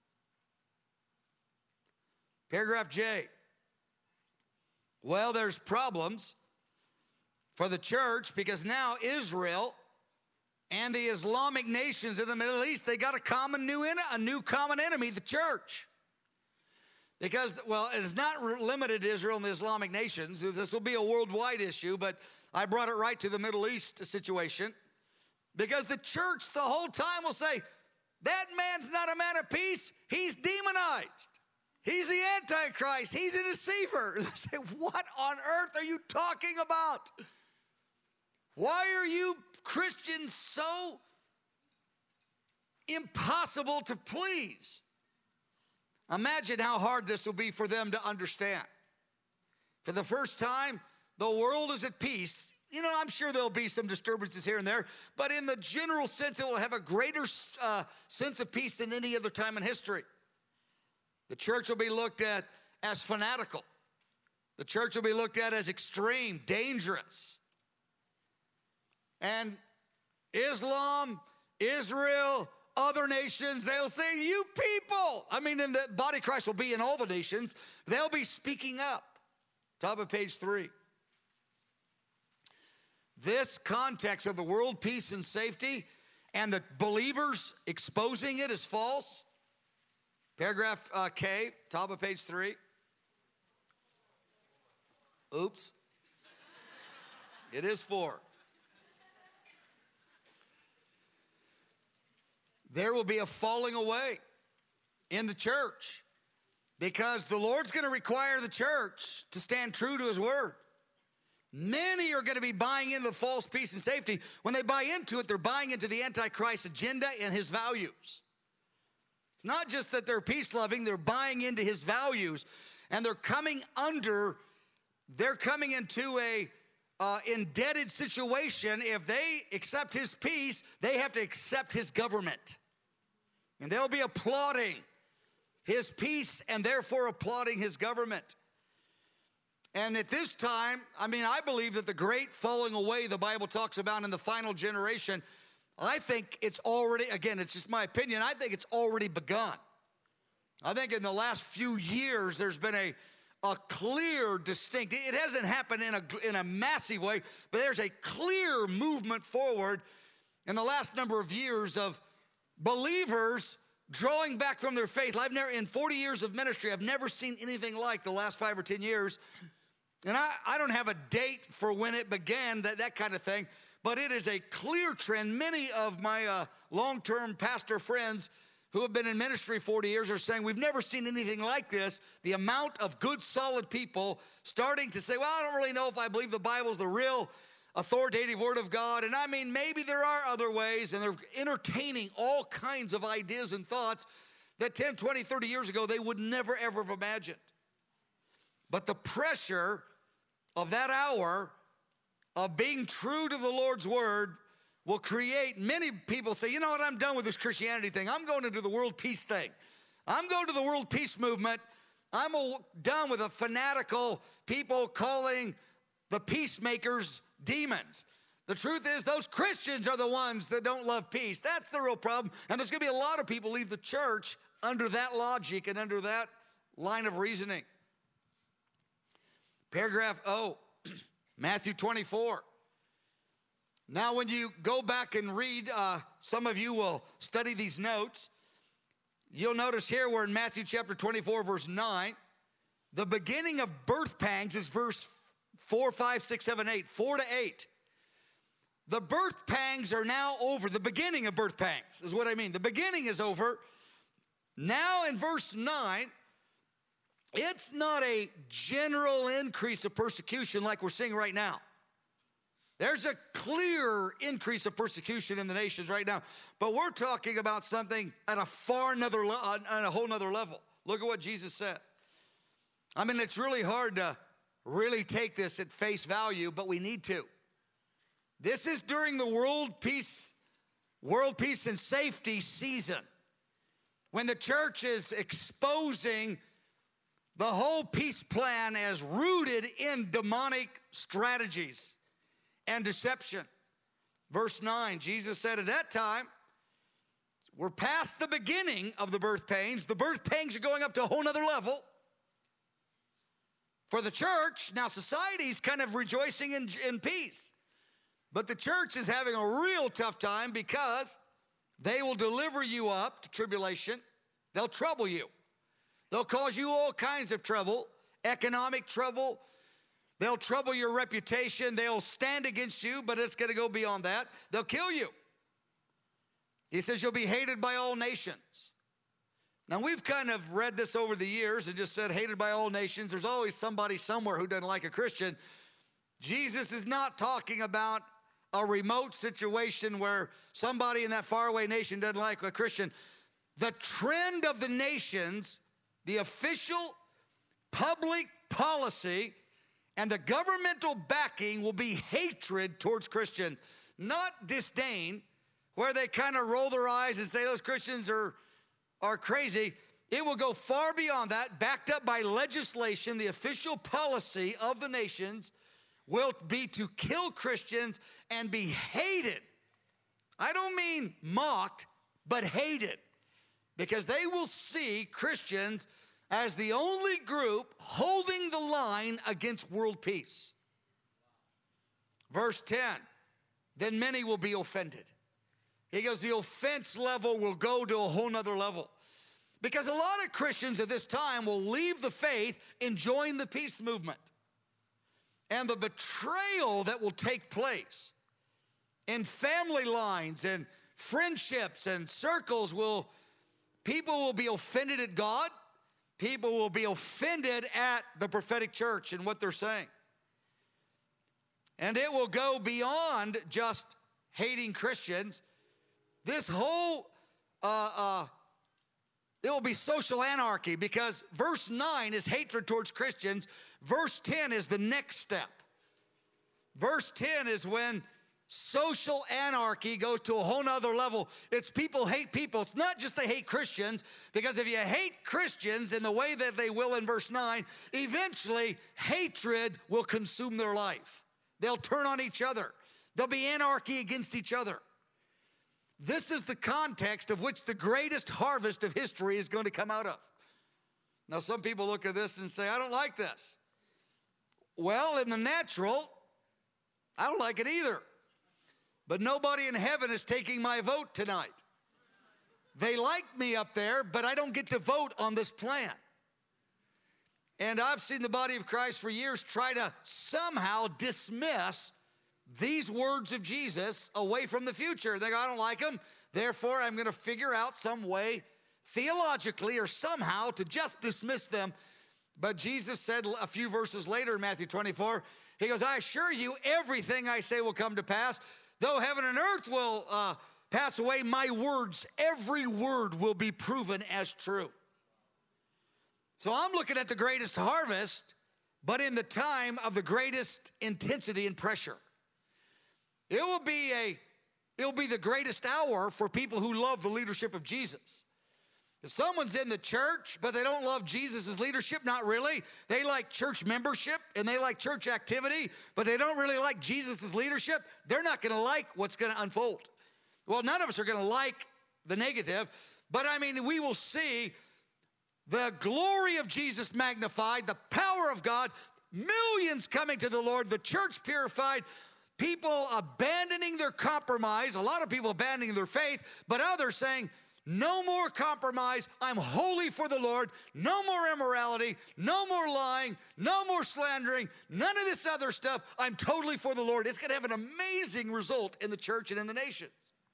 Paragraph J. Well, there's problems for the church because now Israel and the Islamic nations in the Middle East, they got a common new a new common enemy, the church. Because, well, it is not limited to Israel and the Islamic nations. This will be a worldwide issue, but I brought it right to the Middle East situation. Because the church the whole time will say, that man's not a man of peace, he's demonized. He's the Antichrist, he's a deceiver. They say, what on earth are you talking about? Why are you Christians so impossible to please? Imagine how hard this will be for them to understand. For the first time, the world is at peace. You know, I'm sure there'll be some disturbances here and there, but in the general sense, it will have a greater uh, sense of peace than any other time in history. The church will be looked at as fanatical. The church will be looked at as extreme, dangerous. And Islam, Israel, other nations, they'll say, you people. I mean, and the body of Christ will be in all the nations. They'll be speaking up. Top of page three. This context of the world peace and safety and the believers exposing it as false. Paragraph uh, K, top of page three. Oops. It is four. There will be a falling away in the church because the Lord's going to require the church to stand true to his word. Many are going to be buying into the false peace and safety. When they buy into it, they're buying into the Antichrist agenda and his values. It's not just that they're peace-loving, they're buying into his values. And they're coming under, they're coming into a uh, indebted situation. If they accept his peace, they have to accept his government. And they'll be applauding his peace and therefore applauding his government. And at this time, I mean, I believe that the great falling away the Bible talks about in the final generation, I think it's already, again, it's just my opinion, I think it's already begun. I think in the last few years, there's been a, a clear, distinct, it hasn't happened in a, in a massive way, but there's a clear movement forward in the last number of years of believers drawing back from their faith. I've never, in forty years of ministry, I've never seen anything like the last five or ten years. And I, I don't have a date for when it began, that, that kind of thing, but it is a clear trend. Many of my uh, long-term pastor friends who have been in ministry forty years are saying, we've never seen anything like this. The amount of good, solid people starting to say, well, I don't really know if I believe the Bible's the real authoritative word of God. And I mean, maybe there are other ways, and they're entertaining all kinds of ideas and thoughts that ten, twenty, thirty years ago they would never, ever have imagined. But the pressure of that hour of being true to the Lord's word will create, many people say, you know what, I'm done with this Christianity thing. I'm going to do the world peace thing. I'm going to the world peace movement. I'm done with the fanatical people calling the peacemakers demons. The truth is, those Christians are the ones that don't love peace. That's the real problem. And there's going to be a lot of people leave the church under that logic and under that line of reasoning. Paragraph O, Matthew twenty-four. Now, when you go back and read, uh, some of you will study these notes. You'll notice here we're in Matthew chapter twenty-four, verse nine. The beginning of birth pangs is verse four, five, six, seven, eight, four to eight. The birth pangs are now over. The beginning of birth pangs is what I mean. The beginning is over. Now in verse nine, it's not a general increase of persecution like we're seeing right now. There's a clear increase of persecution in the nations right now. But we're talking about something at a far another, on a whole nother level. Look at what Jesus said. I mean, it's really hard to really take this at face value, but we need to. This is during the world peace, world peace and safety season, when the church is exposing the whole peace plan as rooted in demonic strategies and deception. Verse nine, Jesus said at that time, we're past the beginning of the birth pains. The birth pains are going up to a whole nother level. For the church, now society's kind of rejoicing in, in peace. But the church is having a real tough time because they will deliver you up to tribulation. They'll trouble you. They'll cause you all kinds of trouble, economic trouble. They'll trouble your reputation. They'll stand against you, but it's going to go beyond that. They'll kill you. He says you'll be hated by all nations. Now, we've kind of read this over the years and just said hated by all nations. There's always somebody somewhere who doesn't like a Christian. Jesus is not talking about a remote situation where somebody in that faraway nation doesn't like a Christian. The trend of the nations, the official public policy, and the governmental backing will be hatred towards Christians, not disdain, where they kind of roll their eyes and say those Christians are, are crazy. It will go far beyond that, backed up by legislation. The official policy of the nations will be to kill Christians and be hated. I don't mean mocked, but hated, because they will see Christians as the only group holding the line against world peace. Verse ten, then many will be offended. He goes, the offense level will go to a whole nother level. Because a lot of Christians at this time will leave the faith and join the peace movement. And the betrayal that will take place in family lines and friendships and circles will, people will be offended at God. People will be offended at the prophetic church and what they're saying. And it will go beyond just hating Christians. This whole, uh, uh, it will be social anarchy, because verse nine is hatred towards Christians. Verse ten is the next step. Verse ten is when social anarchy goes to a whole nother level. It's people hate people. It's not just they hate Christians, because if you hate Christians in the way that they will in verse nine, eventually hatred will consume their life. They'll turn on each other. There'll be anarchy against each other. This is the context of which the greatest harvest of history is going to come out of. Now, some people look at this and say, I don't like this. Well, in the natural, I don't like it either. But nobody in heaven is taking my vote tonight. They like me up there, but I don't get to vote on this plan. And I've seen the body of Christ for years try to somehow dismiss these words of Jesus away from the future. They go, I don't like them, therefore I'm going to figure out some way theologically or somehow to just dismiss them. But Jesus said a few verses later in Matthew twenty-four, he goes, I assure you everything I say will come to pass. Though heaven and earth will uh, pass away, my words, every word will be proven as true. So I'm looking at the greatest harvest, but in the time of the greatest intensity and pressure. It will be a, it will be the greatest hour for people who love the leadership of Jesus. If someone's in the church, but they don't love Jesus' leadership, not really. They like church membership and they like church activity, but they don't really like Jesus' leadership. They're not going to like what's going to unfold. Well, none of us are going to like the negative, but I mean, we will see the glory of Jesus magnified, the power of God, millions coming to the Lord, the church purified, people abandoning their compromise, a lot of people abandoning their faith, but others saying, no more compromise, I'm holy for the Lord, no more immorality, no more lying, no more slandering, none of this other stuff, I'm totally for the Lord. It's going to have an amazing result in the church and in the nations.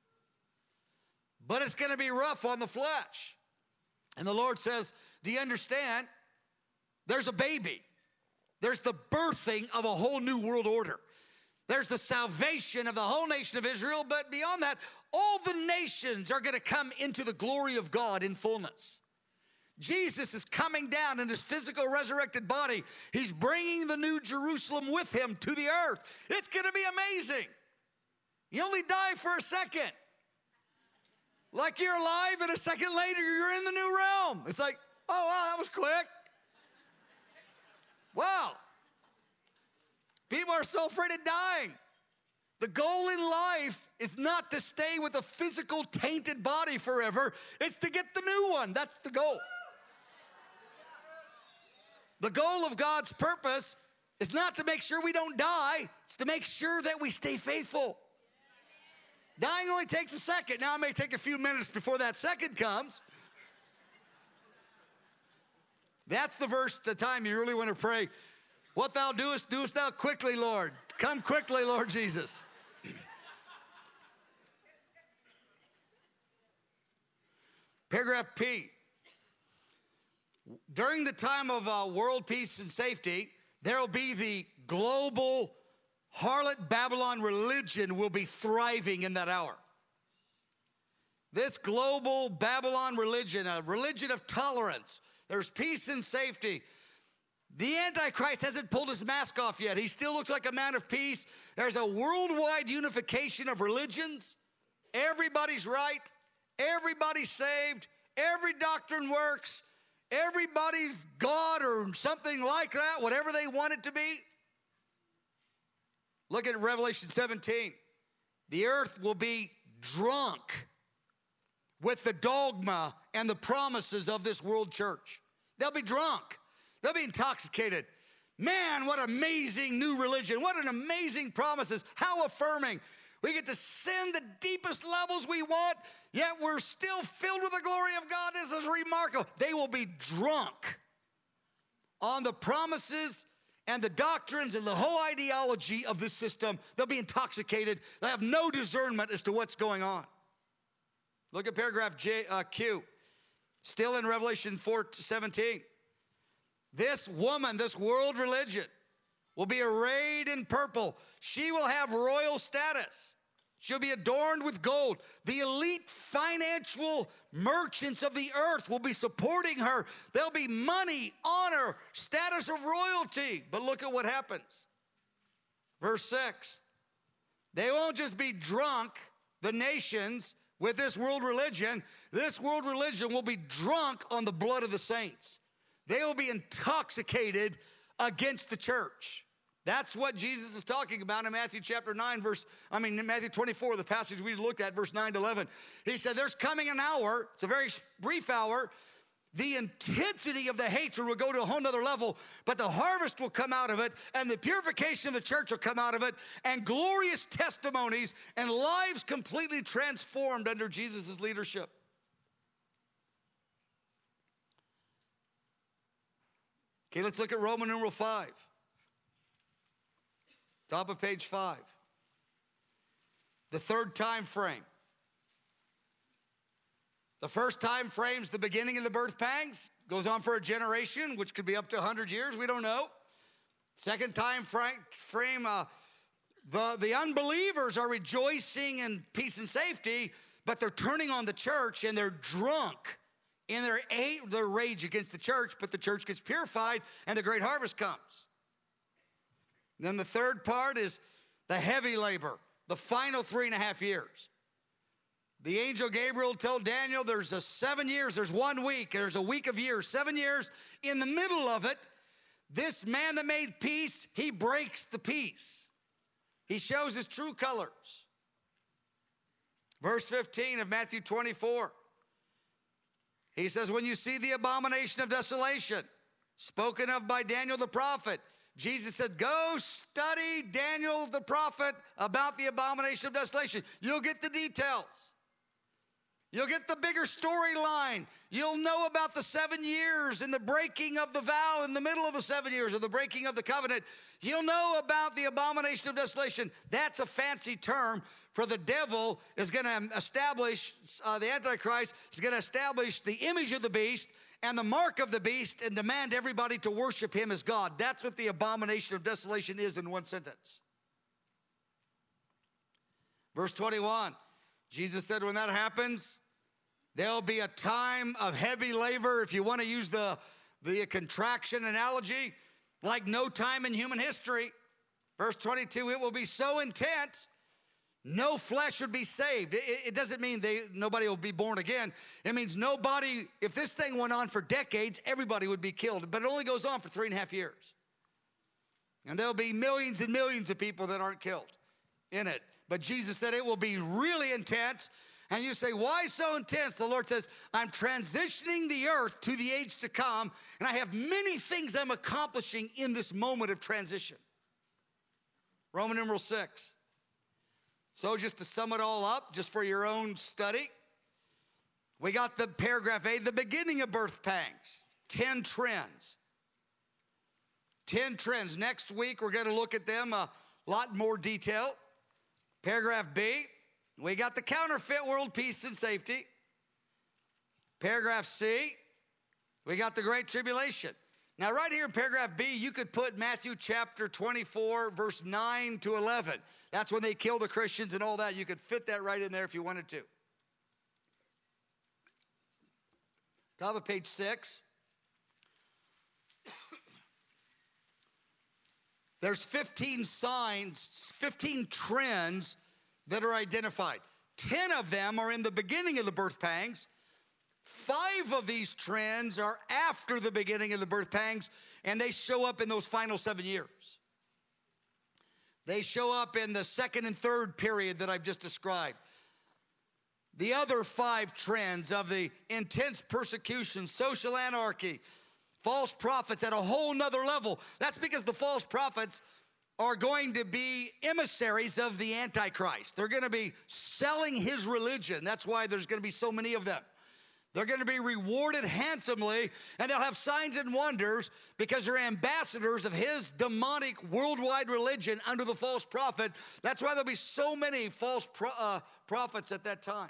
But it's going to be rough on the flesh. And the Lord says, do you understand? There's a baby. There's the birthing of a whole new world order. There's the salvation of the whole nation of Israel, but beyond that, all the nations are going to come into the glory of God in fullness. Jesus is coming down in his physical resurrected body. He's bringing the new Jerusalem with him to the earth. It's going to be amazing. You only die for a second. Like you're alive, and a second later, you're in the new realm. It's like, oh, wow, that was quick. Wow. People are so afraid of dying. The goal in life is not to stay with a physical tainted body forever. It's to get the new one. That's the goal. The goal of God's purpose is not to make sure we don't die. It's to make sure that we stay faithful. Dying only takes a second. Now, it may take a few minutes before that second comes. That's the verse, the time you really want to pray. What thou doest, doest thou quickly, Lord. Come quickly, Lord Jesus. Paragraph P. During the time of uh, world peace and safety, there will be the global harlot Babylon religion will be thriving in that hour. This global Babylon religion, a religion of tolerance, there's peace and safety. The Antichrist hasn't pulled his mask off yet. He still looks like a man of peace. There's a worldwide unification of religions. Everybody's right. Everybody's saved. Every doctrine works. Everybody's God or something like that, whatever they want it to be. Look at Revelation seventeen. The earth will be drunk with the dogma and the promises of this world church. They'll be drunk. They'll be intoxicated. Man, what amazing new religion. What an amazing promises. How affirming. We get to sin the deepest levels we want, yet we're still filled with the glory of God. This is remarkable. They will be drunk on the promises and the doctrines and the whole ideology of this system. They'll be intoxicated. They have no discernment as to what's going on. Look at paragraph J, uh, Q. Still in Revelation four seventeen. This woman, this world religion, will be arrayed in purple. She will have royal status. She'll be adorned with gold. The elite financial merchants of the earth will be supporting her. There'll be money, honor, status of royalty. But look at what happens. Verse six. They won't just be drunk, the nations, with this world religion. This world religion will be drunk on the blood of the saints. They will be intoxicated against the church. That's what Jesus is talking about in Matthew chapter nine, verse, I mean, in Matthew twenty-four, the passage we looked at, verse nine to eleven. He said, there's coming an hour, it's a very brief hour, the intensity of the hatred will go to a whole nother level, but the harvest will come out of it, and the purification of the church will come out of it, and glorious testimonies and lives completely transformed under Jesus' leadership. Okay, let's look at Roman numeral five. Top of page five. The third time frame. The first time frame's the beginning of the birth pangs. Goes on for a generation, which could be up to one hundred years. We don't know. Second time frame, frame uh, the, the unbelievers are rejoicing in peace and safety, but they're turning on the church and they're drunk in their, their rage against the church, but the church gets purified and the great harvest comes. Then the third part is the heavy labor, the final three and a half years. The angel Gabriel told Daniel there's a seven years, there's one week, there's a week of years, seven years. In the middle of it, this man that made peace, he breaks the peace. He shows his true colors. Verse fifteen of Matthew twenty-four. He says, when you see the abomination of desolation, spoken of by Daniel the prophet, Jesus said, go study Daniel the prophet about the abomination of desolation. You'll get the details. You'll get the bigger storyline. You'll know about the seven years and the breaking of the vow in the middle of the seven years, or the breaking of the covenant. You'll know about the abomination of desolation. That's a fancy term for the devil is going to establish, uh, the Antichrist is going to establish the image of the beast and the mark of the beast and demand everybody to worship him as God. That's what the abomination of desolation is in one sentence. Verse twenty-one, Jesus said when that happens, there'll be a time of heavy labor, if you want to use the, the contraction analogy, like no time in human history. Verse twenty-two, it will be so intense, no flesh would be saved. It, it doesn't mean they, nobody will be born again. It means nobody, if this thing went on for decades, everybody would be killed. But it only goes on for three and a half years. And there'll be millions and millions of people that aren't killed in it. But Jesus said it will be really intense. And you say, why so intense? The Lord says, I'm transitioning the earth to the age to come, and I have many things I'm accomplishing in this moment of transition. Roman numeral six. So just to sum it all up, just for your own study, we got the paragraph A, the beginning of birth pangs, ten trends. ten trends. Next week, we're going to look at them a lot more detail. Paragraph B, we got the counterfeit world, peace and safety. Paragraph C, we got the Great Tribulation. Now, right here in paragraph B, you could put Matthew chapter twenty-four, verse nine to eleven. That's when they kill the Christians and all that. You could fit that right in there if you wanted to. Top of page six. There's fifteen signs, fifteen trends that are identified. ten of them are in the beginning of the birth pangs. Five of these trends are after the beginning of the birth pangs, and they show up in those final seven years. They show up in the second and third period that I've just described. The other five trends of the intense persecution, social anarchy, false prophets at a whole nother level. That's because the false prophets are going to be emissaries of the Antichrist. They're going to be selling his religion. That's why there's going to be so many of them. They're going to be rewarded handsomely, and they'll have signs and wonders because they're ambassadors of his demonic worldwide religion under the false prophet. That's why there'll be so many false pro- uh, prophets at that time.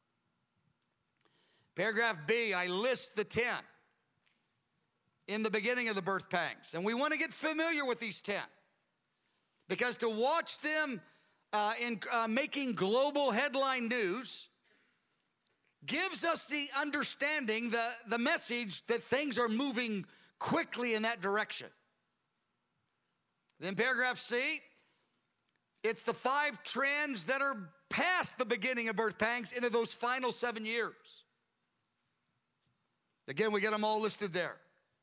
Paragraph B, I list the ten in the beginning of the birth pangs. And we want to get familiar with these ten. Because to watch them uh, in uh, making global headline news gives us the understanding, the, the message that things are moving quickly in that direction. Then paragraph C, it's the five trends that are past the beginning of birth pangs into those final seven years. Again, we get them all listed there.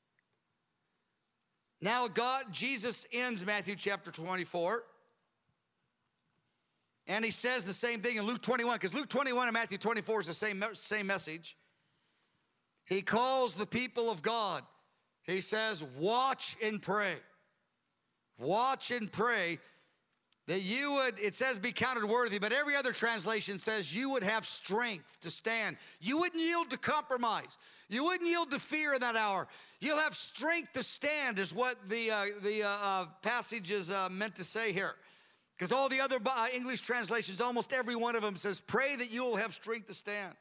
Now God, Jesus ends Matthew chapter twenty-four. And he says the same thing in Luke twenty-one, because Luke twenty-one and Matthew twenty-four is the same, same message. He calls the people of God. He says, watch and pray. Watch and pray that you would, it says be counted worthy, but every other translation says you would have strength to stand. You wouldn't yield to compromise. You wouldn't yield to fear in that hour. You'll have strength to stand is what the, uh, the uh, uh, passage is uh, meant to say here. Because all the other uh, English translations, almost every one of them says, pray that you will have strength to stand.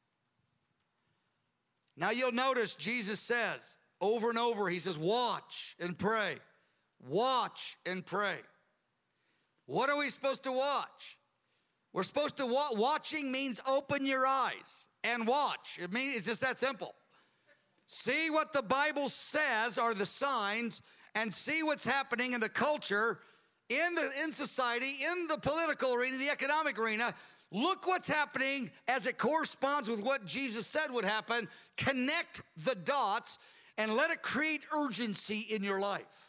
Now you'll notice Jesus says over and over, he says, watch and pray. Watch and pray. What are we supposed to watch? We're supposed to watch. Watching means open your eyes and watch. It means it's just that simple. See what the Bible says are the signs and see what's happening in the culture, in the in society, in the political arena, the economic arena. Look what's happening as it corresponds with what Jesus said would happen. Connect the dots and let it create urgency in your life.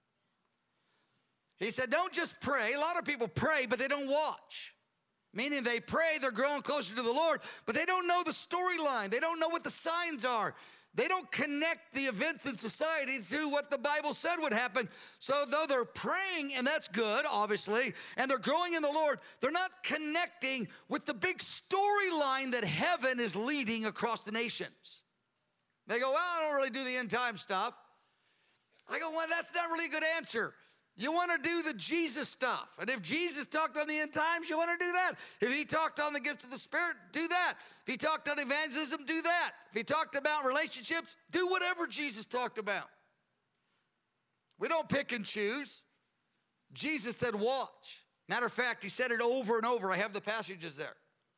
He said, don't just pray. A lot of people pray, but they don't watch. Meaning they pray, they're growing closer to the Lord, but they don't know the storyline. They don't know what the signs are. They don't connect the events in society to what the Bible said would happen. So though they're praying, and that's good, obviously, and they're growing in the Lord, they're not connecting with the big storyline that heaven is leading across the nations. They go, well, I don't really do the end time stuff. I go, well, that's not really a good answer. You want to do the Jesus stuff. And if Jesus talked on the end times, you want to do that. If he talked on the gifts of the Spirit, do that. If he talked on evangelism, do that. If he talked about relationships, do whatever Jesus talked about. We don't pick and choose. Jesus said, watch. Matter of fact, he said it over and over. I have the passages there.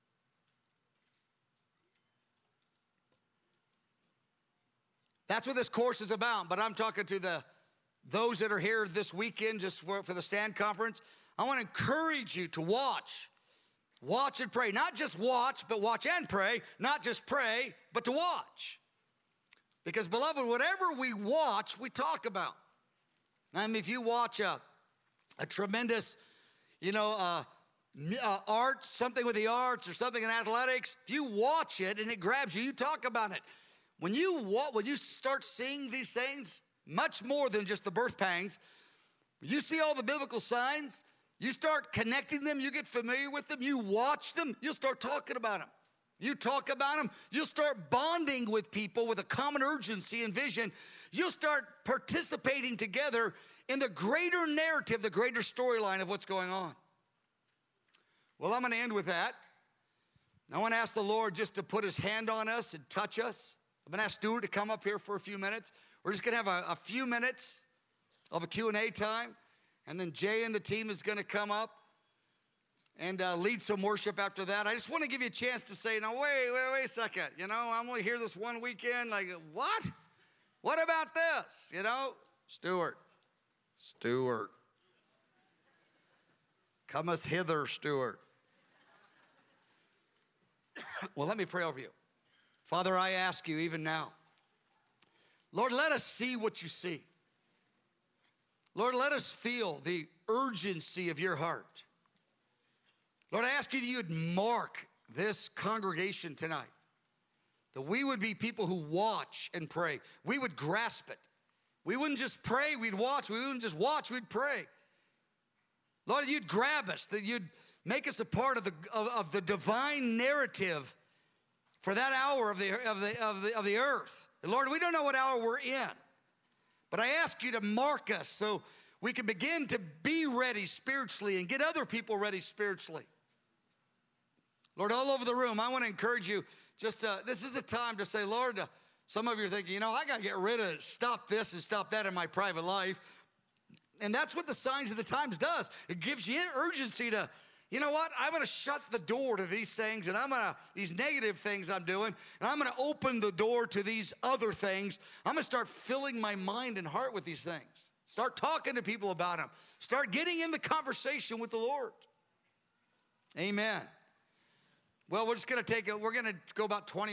That's what this course is about, but I'm talking to the those that are here this weekend just for, for the Stand Conference. I want to encourage you to watch. Watch and pray. Not just watch, but watch and pray. Not just pray, but to watch. Because, beloved, whatever we watch, we talk about. I mean, if you watch a, a tremendous, you know, uh, uh, arts, something with the arts or something in athletics, if you watch it and it grabs you, you talk about it. When you, when you start seeing these things, much more than just the birth pangs, you see all the biblical signs, you start connecting them, you get familiar with them, you watch them, you'll start talking about them. You talk about them, you'll start bonding with people with a common urgency and vision. You'll start participating together in the greater narrative, the greater storyline of what's going on. Well, I'm going to end with that. I want to ask the Lord just to put his hand on us and touch us. I'm going to ask Stuart to come up here for a few minutes. We're just going to have a, a few minutes of a Q and A time. And then Jay and the team is going to come up and uh, lead some worship after that. I just want to give you a chance to say, now, wait, wait, wait a second. You know, I'm only here this one weekend. Like, what? What about this? You know, Stuart, Stuart. Cometh hither, Stuart. Well, let me pray over you. Father, I ask you even now, Lord, let us see what you see. Lord, let us feel the urgency of your heart. Lord, I ask you that you would mark this congregation tonight, that we would be people who watch and pray. We would grasp it. We wouldn't just pray, we'd watch. We wouldn't just watch, we'd pray. Lord, you'd grab us, that you'd make us a part of the, of, of the divine narrative for that hour of the, of, the, of, the, of the earth. And Lord, we don't know what hour we're in, but I ask you to mark us so we can begin to be ready spiritually and get other people ready spiritually. Lord, all over the room, I want to encourage you, just uh, this is the time to say, Lord, uh, some of you are thinking, you know, I got to get rid of, stop this and stop that in my private life. And that's what the Signs of the Times does. It gives you urgency to, you know what, I'm going to shut the door to these things, and I'm going to, these negative things I'm doing, and I'm going to open the door to these other things. I'm going to start filling my mind and heart with these things. Start talking to people about them. Start getting in the conversation with the Lord. Amen. Well, we're just going to take it, we're going to go about twenty